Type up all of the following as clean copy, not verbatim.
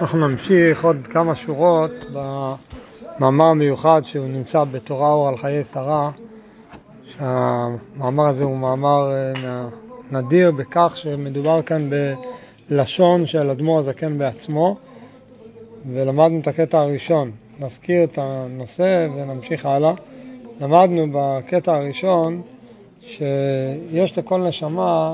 אנחנו נמשיך עוד כמה שורות במאמר המיוחד שהוא נמצא בתורה אור על חיי שרה. שהמאמר הזה הוא מאמר נדיר בכך שמדובר כאן בלשון של אדמו"ר הזקן בעצמו, ולמדנו את הקטע הראשון. נזכיר את הנושא ונמשיך הלאה. למדנו בקטע הראשון שיש לכל נשמה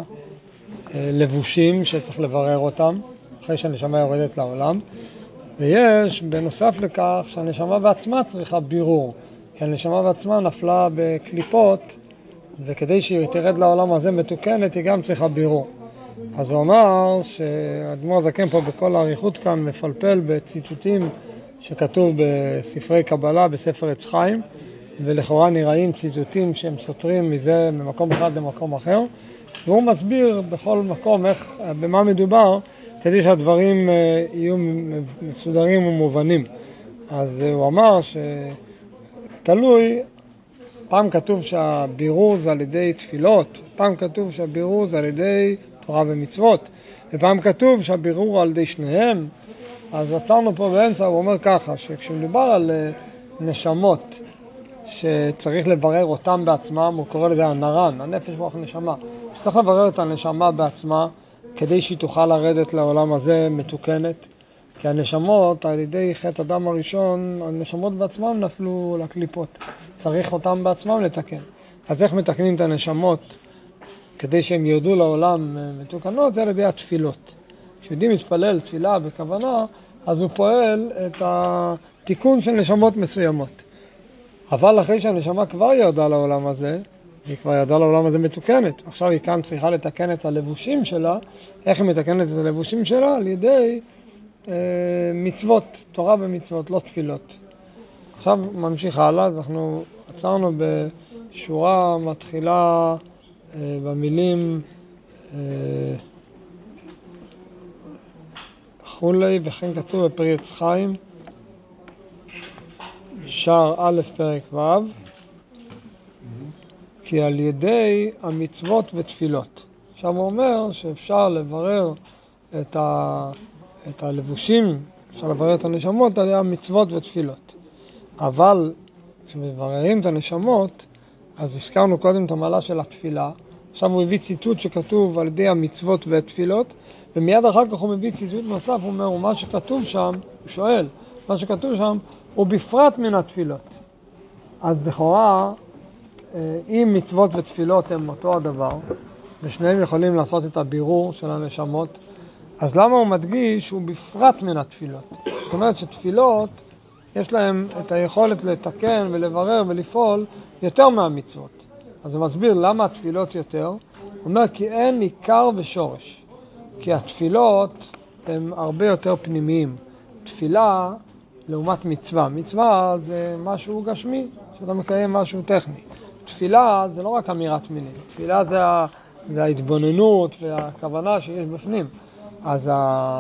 לבושים שצריך לברר אותם אחרי שהנשמה יורדת לעולם, ויש בנוסף לכך שהנשמה בעצמה צריכה בירור, כי הנשמה בעצמה נפלה בקליפות, וכדי שהיא תרד לעולם הזה מתוקנת היא גם צריכה בירור. אז הוא אמר שהאדמו"ר הזקן פה בכל האריכות כאן מפלפל בציטוטים שכתוב בספרי קבלה בספר עץ חיים, ולכאורה נראים ציטוטים שהם סותרים מזה ממקום אחד למקום אחר, והוא מסביר בכל מקום במה מדובר כדי שהדברים יהיו מסודרים ומובנים. אז הוא אמר שתלוי, פעם כתוב שהבירור זה על ידי תפילות, פעם כתוב שהבירור זה על ידי תורה ומצוות, ופעם כתוב שהבירור על ידי שניהם. אז עצרנו פה באמצע, הוא אומר ככה, שכשמדובר על נשמות שצריך לברר אותם בעצמם, הוא קורא לזה הנרן, הנפש רוח נשמה, שצריך לברר את הנשמה בעצמה כדי שהיא תוכל לרדת לעולם הזה מתוקנת, כי הנשמות על ידי חטא אדם הראשון, הנשמות בעצמם נפלו לקליפות, צריך אותם בעצמם לתקן. אז איך מתקנים את הנשמות כדי שהם ירדו לעולם מתוקנות? זה על ידי התפילות. כשיהודי מתפלל תפילה בכוונה, אז הוא פועל את התיקון של נשמות מסוימות. אבל אחרי שהנשמה כבר ירדה לעולם הזה, היא כבר ירדה לעולם הזה מתוקנת, עכשיו היא כאן צריכה לתקן את הלבושים שלה. איך היא מתקנת את הלבושים שלה? על ידי מצוות, תורה ומצוות, לא תפילות. עכשיו ממשיך הלאה, אז אנחנו עצרנו בשורה מתחילה במילים חולי, וכן כתוב בפרי עץ חיים שער א' פרק ו', כי על ידי המצוות ותפילות. עכשיו הוא אומר שאפשר לברר את הלבושים, אפשר לברר את הנשמות על ידי המצוות ותפילות. אבל כשמבררים את הנשמות, אז הזכרנו קודם את המעלה של התפילה. עכשיו הוא הביא ציטוט שכתוב על ידי המצוות והתפילות, ומיד אחר כך הוא מביא ציטוט נוסף, הוא אומר, ומה שכתוב שם, הוא שואל, מה שכתוב שם הוא בפרט מן התפילות. אז לכאורה, אם מצוות ותפילות הם אותו הדבר, ושניהם יכולים לעשות את הבירור של הנשמות, אז למה הוא מדגיש שהוא בפרט מן התפילות? זאת אומרת שתפילות יש להם את היכולת לתקן ולברר ולפעול יותר מהמצוות. אז הוא מסביר למה התפילות יותר. הוא אומר כי אין עיקר ושורש, כי התפילות הם הרבה יותר פנימיים. תפילה לעומת מצווה, מצווה זה משהו גשמי, שאתה מקיים משהו טכני. תפילה זה לא רק אמירת מילים, תפילה זה ההתבוננות והכוונה שיש בפנים. אז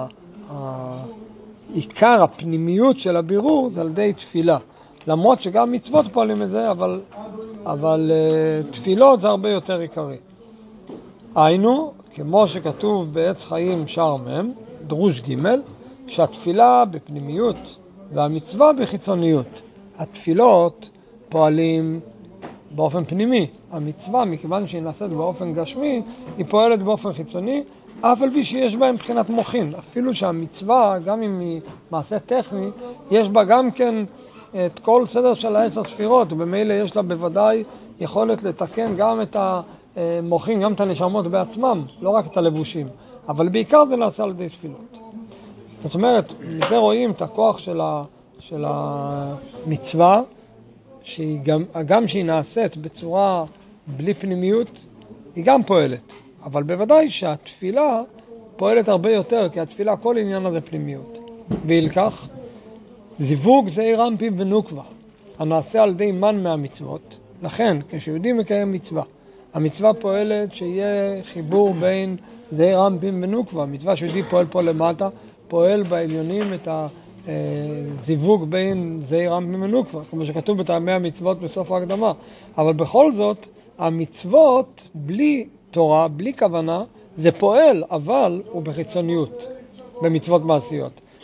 עיקר הפנימיות של הבירור זה על ידי תפילה, למרות שגם מצוות פועלים את זה, אבל תפילות זה הרבה יותר עיקרי. היינו, כמו שכתוב בעץ חיים שער מ' דרוש ג', שהתפילה בפנימיות והמצווה בחיצוניות. התפילות פועלים באופן פנימי, המצווה מכיוון שהיא נעשית באופן גשמי היא פועלת באופן חיצוני, אף על פי שיש בה מבחינת מוחין. אפילו שהמצווה, גם אם היא מעשה טכני, יש בה גם כן את כל סדר של 10 ספירות, ובמילא יש לה בוודאי יכולת לתקן גם את המוחין, גם את הנשמות בעצמם, לא רק את הלבושים, אבל בעיקר זה נעשה על ידי תפילות. זאת אומרת, מזה רואים את הכוח של המצווה, גם שהיא נעשית בצורה בלי פנימיות, היא גם פועלת. אבל בוודאי שהתפילה פועלת הרבה יותר, כי התפילה כל עניין הזה פנימיות. וילקח, זיווג זה רמפים ונוקבה, הנעשה על ידי מן מהמצוות. לכן, כשיהודי מקיים מצווה, המצווה פועלת שיהיה חיבור בין זה רמפים ונוקבה. המצווה שיהודי פועל פה למטה, פועל בעליונים את הזיווג בין זה רמפים ונוקבה, כמו שכתוב בטעמי המצוות בסוף ההקדמה. אבל בכל זאת, המצוות בלי תורה, בלי כוונה, זה פועל, אבל הוא בחיצוניות, במצוות מעשיות.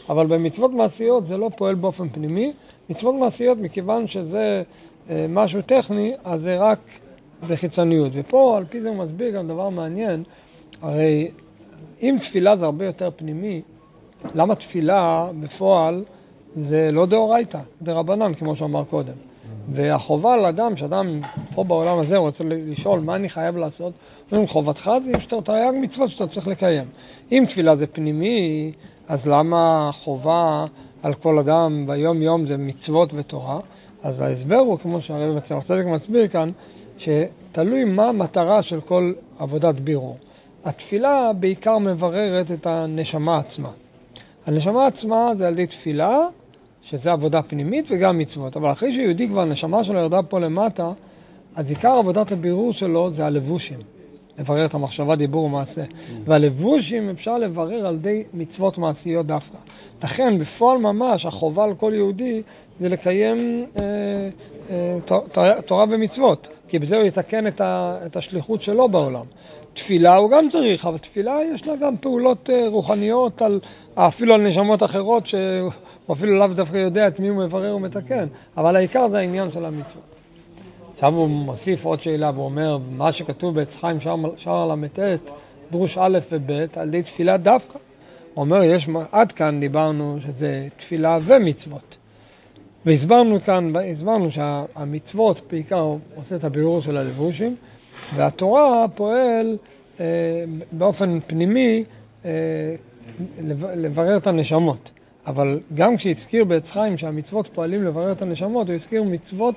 אבל במצוות מעשיות זה לא פועל באופן פנימי. מצוות מעשיות, מכיוון שזה משהו טכני, אז זה רק בחיצוניות. ופה על פי זה הוא מסביר גם דבר מעניין, הרי אם תפילה זה הרבה יותר פנימי, למה תפילה בפועל זה לא דאורייתא, זה רבנן כמו שאמר קודם. והחובה לאדם, שאדם פה בעולם הזה רוצה לשאול מה אני חייב לעשות, אומרים חובתך זה שאתה תרי"ג מצוות שאתה צריך לקיים. אם תפילה זה פנימי, אז למה חובה על כל אדם ביום יום זה מצוות ותורה? אז ההסבר הוא, כמו שהרב צמח צדק מסביר כאן, שתלוי מה המטרה של כל עבודת בירור. התפילה בעיקר מבררת את הנשמה עצמה. הנשמה עצמה זה על ידי תפילה, שזה עבודה פנימית וגם מצוות. אבל אחרי שיהודי כבר הנשמה שלו ירדה פה למטה, אז עיקר עבודת הבירור שלו זה הלבושים. לברר את המחשבה, דיבור ומעשה. והלבושים אפשר לברר על ידי מצוות מעשיות דווקא. לכן בפועל ממש החובה על כל יהודי זה לקיים תורה ומצוות. כי בזה הוא יתקן את השליחות שלו בעולם. תפילה הוא גם צריך, אבל תפילה יש לה גם פעולות רוחניות אפילו על נשמות אחרות שהוא אפילו לאו דווקא יודע את מי הוא מברר ומתקן. אבל העיקר זה העניין של המצוות. עכשיו הוא מוסיף עוד שאלה ואומר, מה שכתוב בעץ חיים שער ל"ט, דרוש א' וב' על ידי תפילה דווקא. הוא אומר, עד כאן דיברנו שזה תפילה ומצוות. והסברנו שהמצוות בעיקר עושה את הבירור של הלבושים, והתורה פועל באופן פנימי לברר את הנשמות. אבל גם כשהזכיר בעץ חיים שהמצוות פועלים לברר את הנשמות, הוא הזכיר מצוות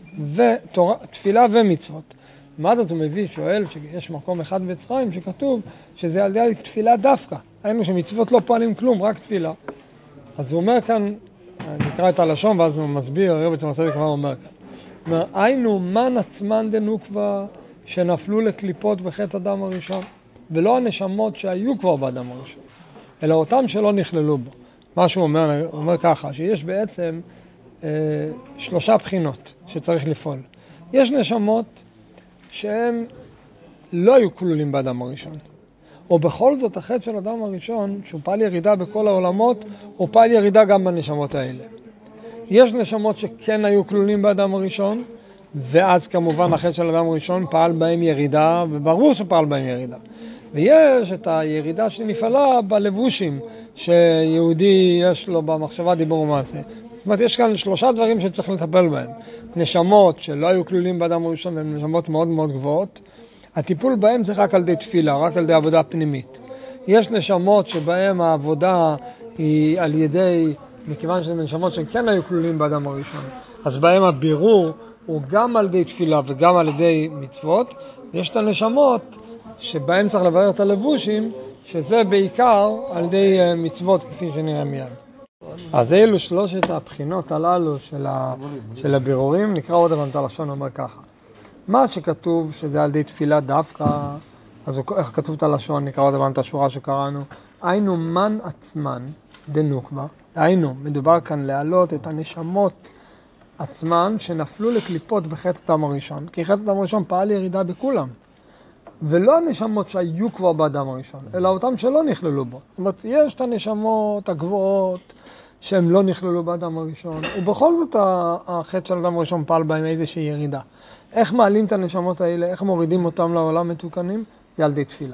תפילה ומצוות. מה זאת הוא מביא? שואל שיש מקום אחד בעץ חיים שכתוב שזה על ידי תפילה דווקא. היינו שמצוות לא פועלים כלום, רק תפילה. אז הוא אומר כאן, נקרא את הלשון ואז הוא מסביר, הרב צמח צדק כבר אומר כאן. אומר, היינו מן עצמן דנוקבה שנפלו לקליפות בחטא אדם הראשון, ולא הנשמות שהיו כבר באדם הראשון, אלא אותם שלא נכללו בו. מה שהוא אומר, הוא אומר ככה, שיש בעצם 3 בחינות שצריך לפעול. יש נשמות שהם לא היו כלולים באדם הראשון, או בכל זאת החטא של אדם הראשון, שהוא פעל ירידה בכל העולמות, הוא פעל ירידה גם בנשמות האלה. יש נשמות שכן היו כלולים באדם הראשון, ואז כמובן החטא של אדם הראשון פעל בהם ירידה, וברור שפעל בהם ירידה. ויש את הירידה שנפעלה בלבושים, שיהודי יש לו במחשבה, דיבור ומעשה. זאת אומרת, יש כאן 3 דברים שצריך לטפל בהם. נשמות שלא היו כלולים באדם הראשון, והן נשמות מאוד מאוד גבוהות. הטיפול בהם זה רק על ידי תפילה, רק על ידי עבודה פנימית. יש נשמות שבהם העבודה היא על ידי, מכיוון שזה נשמות שכן היו כלולים באדם הראשון, אז בהם הבירור הוא גם על ידי תפילה וגם על ידי מצוות. יש את הנשמות שבהם צריך לברר את הלבושים, שזה בעיקר על ידי מצוות כפי שנראה מיד. אז אלו 3 הבחינות הללו של הבירורים. נקרא עוד אבל את הלשון, אומר ככה. מה שכתוב שזה על ידי תפילה דווקא, אז איך כתוב את הלשון? נקרא עוד אבל את השורה שקראנו. היינו מן עצמן דנוקבה. היינו, מדובר כאן להעלות את הנשמות עצמן שנפלו לקליפות בחטא אדם הראשון. כי חטא אדם הראשון פעל ירידה בכולם. ולא הנשמות שהיו כבר באדם הראשון, אלא אותם שלא נכללו בו. זאת אומרת, יש את הנשמות הגבוהות שהן לא נכללו באדם הראשון, ובכל זאת החטא של אדם הראשון פעל בהם איזושהי ירידה. איך מעלים את הנשמות האלה, איך מורידים אותם לעולם מתוקנים? זה על ידי תפילה.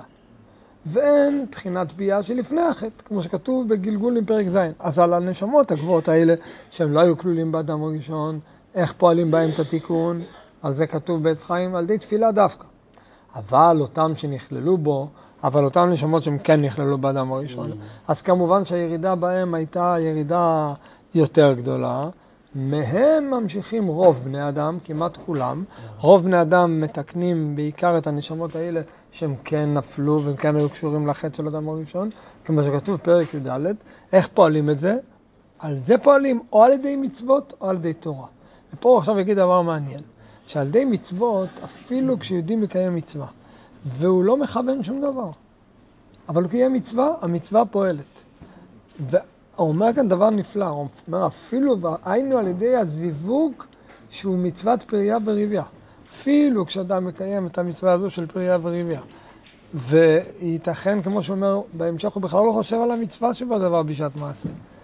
ואין בחינת ביאה שלפני החטא, כמו שכתוב בגלגול עם פרק ז'. אז על הנשמות הגבוהות האלה שהן לא היו כלולים באדם הראשון, איך פועלים בהם את התיקון? על זה כתוב בעץ חיים, על ידי תפילה דווקא. אבל אותם שנכללו בו, אבל אותם נשמות שהם כן נכללו באדם הראשון, אז כמובן שהירידה בהם הייתה ירידה יותר גדולה. מהם ממשיכים רוב בני אדם, כמעט כולם. רוב בני אדם מתקנים בעיקר את הנשמות האלה שהם כן נפלו והם כן היו קשורים לחטא של אדם הראשון, כמו שכתוב פרק י"ד. איך פועלים את זה? על זה פועלים או על ידי מצוות או על ידי תורה. ופה עכשיו יגיד דבר מעניין. שעל ידי מצוות, אפילו כשיהודי מקיים מצווה, והוא לא מכוון שום דבר, אבל הוא קיים מצווה, המצווה פועלת. והוא אומר כאן דבר נפלא, הוא אומר אפילו, היינו על ידי הזיווג שהוא מצוות פריה ורבייה. אפילו כשאדם מקיים את המצווה הזו של פריה ורבייה. וייתכן, כמו שאומר, בהמשך הוא בכלל לא חושב על המצווה שבדבר בשעת מעשה.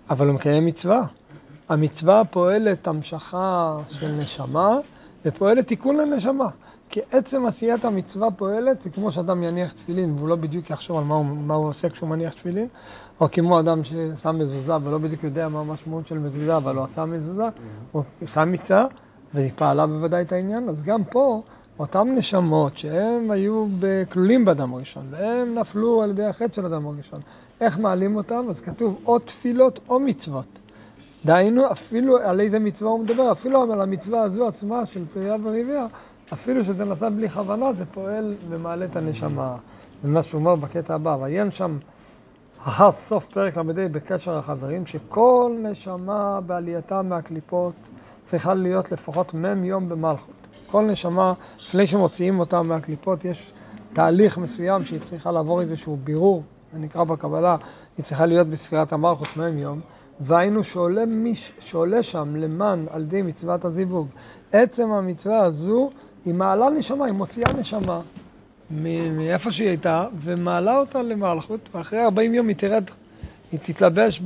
אבל הוא מקיים מצווה. המצווה פועלת המשכה של נשמה, ופועלת תיקון לנשמה. כי עצם עשיית המצווה פועלת, זה כמו שאדם יניח תפילין, והוא לא בדיוק יחשוב על מה הוא עושה כשהוא מניח תפילין, או כמו אדם ששם מזוזה, ולא בדיוק יודע מה המשמעות של מזוזה, אבל הוא עשה מזוזה, הוא שם מצווה, והיא פעלה בוודאי את העניין. אז גם פה, אותם נשמות שהם היו כלולים באדם הראשון, והם נפלו על ידי החטא של אדם הראשון. איך מעלים אותם? אז כתוב או תפילות או מצוות. דהיינו, אפילו על איזה מצווה הוא מדבר, אפילו על המצווה הזו עצמה של פריה ורבייה, אפילו שזה נעשה בלי כוונה, זה פועל ומעלה את הנשמה. ומה שהוא אומר בקטע הבא, ויין שם סוף פרק למדי בקשר החברים, שכל נשמה בעלייתה מהקליפות צריכה להיות לפחות יום במלכות. כל נשמה, לפני שמוציאים אותה מהקליפות, יש תהליך מסוים שהיא צריכה לעבור איזשהו בירור, זה נקרא בקבלה, היא צריכה להיות בספירת המלכות יום, והיינו שעולה שם למען על ידי מצוות הזיווג. עצם המצווה הזו היא מעלה נשמה, היא מוציאה נשמה מאיפה שהיא הייתה, ומעלה אותה למלכות, ואחרי 40 יום היא תרד, היא תתלבש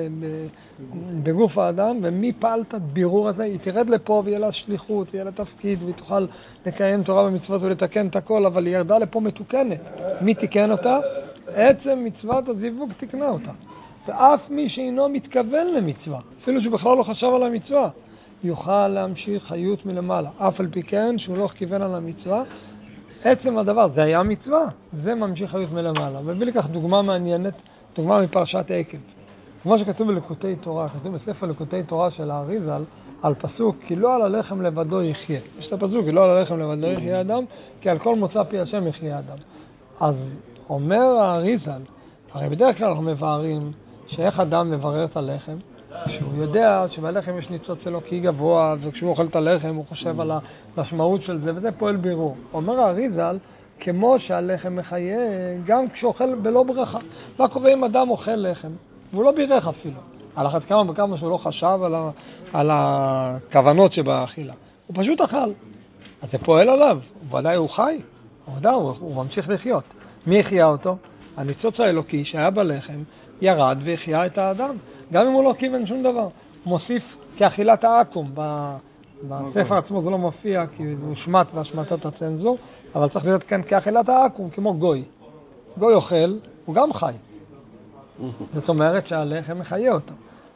בגוף האדם, ומי פעל את הבירור הזה? היא תרד לפה ויהיה לה שליחות, ויהיה לה תפקיד, והיא תוכל לקיים תורה ומצוות ולתקן את הכל, אבל היא ירדה לפה מתוקנת. מי תיקן אותה? עצם מצוות הזיווג תקנה אותה. ואף מי שאינו מתכוון למצווה, אפילו שבכלל לא חשב על המצווה, יוכל להמשיך חיות מלמעלה. אף על פי כן שהוא לא כיוון על המצווה, עצם הדבר, זה היה מצווה, זה ממשיך חיות מלמעלה. ובלי לכך דוגמה מעניינת, דוגמה מפרשת עקב. כמו שכתוב בליקוטי תורה, כתוב בספר ליקוטי תורה של האריז"ל, על פסוק, כי לא על הלחם לבדו יחיה. יש את הפסוק, כי לא על הלחם לבדו יחיה אדם, כי על כל מוצא פי השם יחיה אדם. אז אומר האריז"ל, הרי בדרך כלל אנחנו מבארים שאיך אדם מברר את הלחם, שהוא יודע שבלחם יש ניצוץ אלוקי גבוה, וכשהוא אוכל את הלחם הוא חושב על המשמעות של זה, וזה פועל בירור. אומר האריז"ל, כמו שהלחם מחיה, גם כשאוכל בלא ברכה. מה קורה אם אדם אוכל לחם? והוא לא בירך אפילו. על אחת כמה וכמה שהוא לא חשב על הכוונות שבאכילה. הוא פשוט אכל. אז זה פועל עליו. ודאי הוא חי. הוא ממשיך לחיות. מי החיה אותו? הניצוץ האלוקי שהיה בלחם ירד והחיה את האדם. גם אם הוא לא כיוון שום דבר. מוסיף כאכילת העקום. בספר עצמו זה לא מופיע כי הוא שמט והשמטת הצנזור, אבל צריך להיות כאן כאכילת העקום, כמו גוי. גוי אוכל, הוא גם חי. זאת אומרת שהלחם מחיה אותו.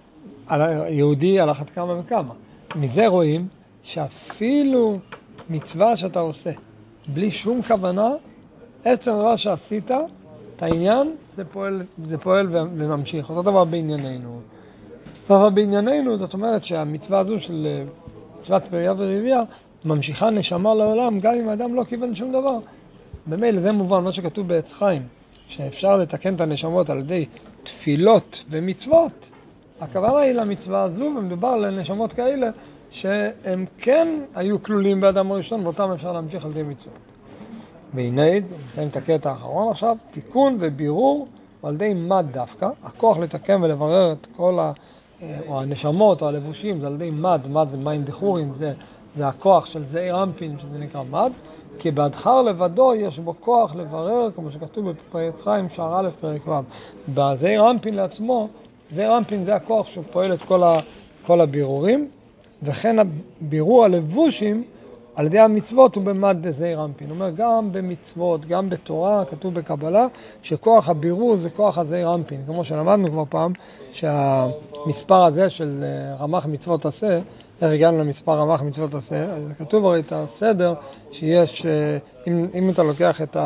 יהודי על אחת כמה וכמה. מזה רואים שאפילו מצווה שאתה עושה, בלי שום כוונה, עצם דבר שעשית, את העניין, זה פועל וממשיך. אותו דבר בענייננו. אבל בענייננו, זאת אומרת שהמצווה הזו של מצוות פריה ורבייה, ממשיכה נשמה לעולם, גם אם האדם לא כיוון שום דבר. במילא זה מובן, מה שכתוב בעץ חיים, שאפשר לתקן את הנשמות על ידי תפילות ומצוות. הכוונה היא למצווה הזו, ומדובר על נשמות כאלה, שהם כן היו כלולים באדם הראשון, ואותם אפשר להמשיך על ידי מצוות. והנה, ניתן את הקטע האחרון עכשיו, תיקון ובירור על ידי מד דווקא. הכוח לתקן ולברר את כל או הנשמות או הלבושים, זה על ידי מד זה מים דחורים, זה הכוח של זעיר אנפין, שזה נקרא מד, כי בהדחר לבדו יש בו כוח לברר, כמו שכתוב בפרק חיים, שער א' פרק ו'. בזעיר אנפין לעצמו, זעיר אנפין זה הכוח שפועל את כל הבירורים, וכן הבירור הלבושים על ידי המצוות הוא במד זעיר אנפין. זאת אומרת, גם במצוות, גם בתורה, כתוב בקבלה, שכוח הבירור זה כוח הזעיר אנפין. כמו שלמדנו כבר פעם, שהמספר הזה של רמ"ח מצוות עשה, איך הגענו למספר רמ"ח מצוות עשה, אז כתוב הרי את הסדר שיש, אם אתה לוקח את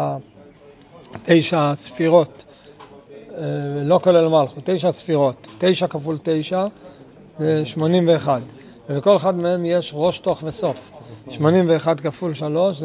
9 ספירות, לא כולל מלכות, 9 ספירות, 9 כפול 9 זה 81, ובכל אחד מהם יש ראש, תוך וסוף. 81 כפול 3 זה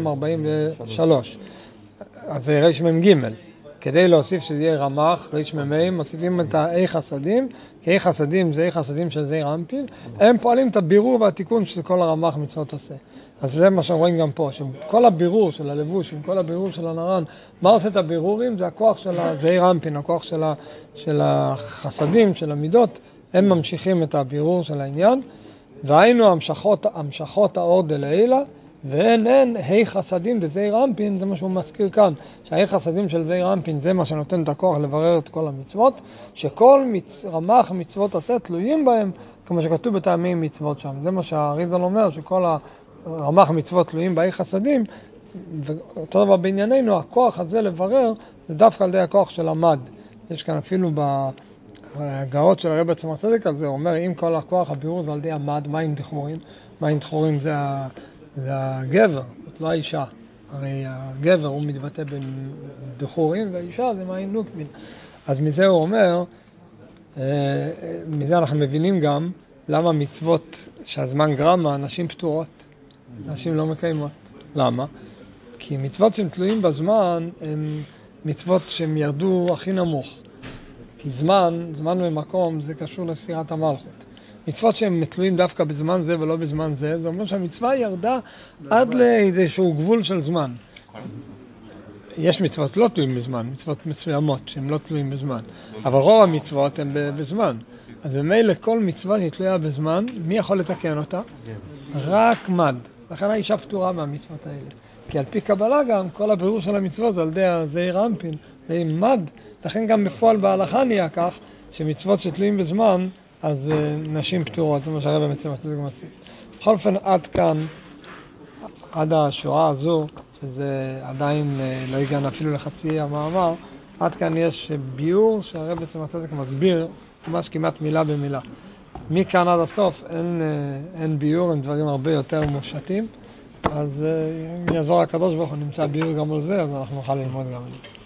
243, אז זה רש מ"ג. כדי להוסיף שזה יהיה רמ"ח, רש מ"ם, מוסיפים את האי חסדים, כי אי חסדים זה אי חסדים של זעיר אנפין, הם פועלים את הבירור והתיקון של כל הרמ"ח מצוות עשה. אז זה מה שרואים גם פה, שכל הבירור של הלבוש, כל הבירור של הנרן, מה עושה את הבירורים? זה הכוח של הזעיר אנפין, הכוח של החסדים, של המידות, הם ממשיכים את הבירור של העניין, והיינו המשכות האור דלעילה, ואין הי חסדים בזעיר אנפין, זה מה שהוא מזכיר כאן, שההי חסדים של זעיר אנפין זה מה שנותן את הכוח לברר את כל המצוות, שכל רמ"ח מצוות עשה תלויים בהם, כמו שכתוב בטעמים מצוות שם. זה מה שהאריז"ל אומר, שכל הרמ"ח מצוות תלויים בהי חסדים, ואותו דבר בענייננו, הכוח הזה לברר, זה דווקא על ידי הכוח של המד. יש כאן אפילו בהגאות של הרב עצמו הצדיק הזה, הוא אומר, אם כל הכוח הבירור זה על ידי המד, מים דחורים? מים דחורים זה הגבר, זאת לא האישה. הרי הגבר הוא מתבטא בדחורים, והאישה זה מים נוקבין. אז מזה הוא אומר, מזה אנחנו מבינים גם למה מצוות שהזמן גרמה, נשים פטורות, נשים לא מקיימות. למה? כי מצוות שהם תלויים בזמן הן מצוות שהם ירדו הכי נמוך. כי זמן ומקום זה קשור לספירת המלכות. מצוות שהם תלויים דווקא בזמן זה ולא בזמן זה, זה אומר שהמצווה ירדה עד לאיזשהו גבול של זמן. יש מצוות לא תלויים בזמן, מצוות מסוימות שהן לא תלויים בזמן. אבל רוב המצוות הן בזמן. אז במילא כל מצווה שתלויה בזמן, מי יכול לתקן אותה? רק מד. לכן האישה פטורה מהמצוות האלה. כי על פי קבלה גם, כל הבירור של המצוות על ידי זעיר אנפין, זה מד. לכן גם בפועל בהלכה נהיה כך, שמצוות שתלויים בזמן, אז נשים פטורות, זה מה שהרב מצווה זה גם עשית. בכל אופן, עד כאן, עד השורה הזו, שזה עדיין לא הגענו אפילו לחצי המאמר, עד כאן יש ביור שהרב מצווה זה מסביר, ממש כמעט מילה במילה. מכאן עד הסוף אין ביור, הם דברים הרבה יותר מופשטים, אז אם יעזור הקדוש ברוך הוא נמצא ביור גם על זה, אז אנחנו נוכל ללמוד גם על זה.